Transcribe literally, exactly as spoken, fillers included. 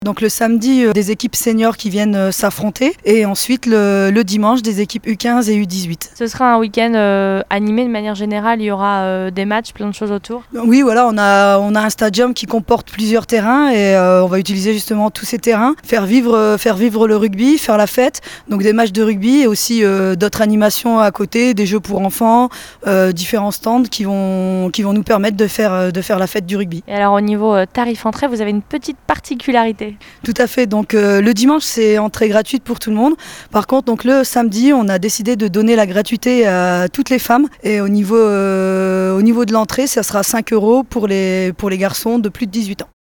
Donc le samedi, euh, des équipes seniors qui viennent euh, s'affronter et ensuite le, le dimanche, des équipes U quinze et U dix-huit. Ce sera un week-end euh, animé de manière générale, il y aura euh, des matchs, plein de choses autour. Oui, voilà, on a, on a un stadium qui comporte plusieurs terrains et euh, on va utiliser justement tous ces terrains, faire vivre, euh, faire vivre le rugby, faire la fête, donc des matchs de rugby et aussi euh, d'autres animations à côté, des jeux pour enfants, euh, différents stands qui vont, qui vont nous permettre de faire, de faire la fête du rugby. Et alors au niveau euh, tarif entrée, vous avez une petite particularité. Tout à fait, donc euh, le dimanche c'est entrée gratuite pour tout le monde. Par contre, donc, le samedi, on a décidé de donner la gratuité à toutes les femmes et au niveau, euh, au niveau de l'entrée, ça sera cinq euros pour les, pour les garçons de plus de dix-huit ans.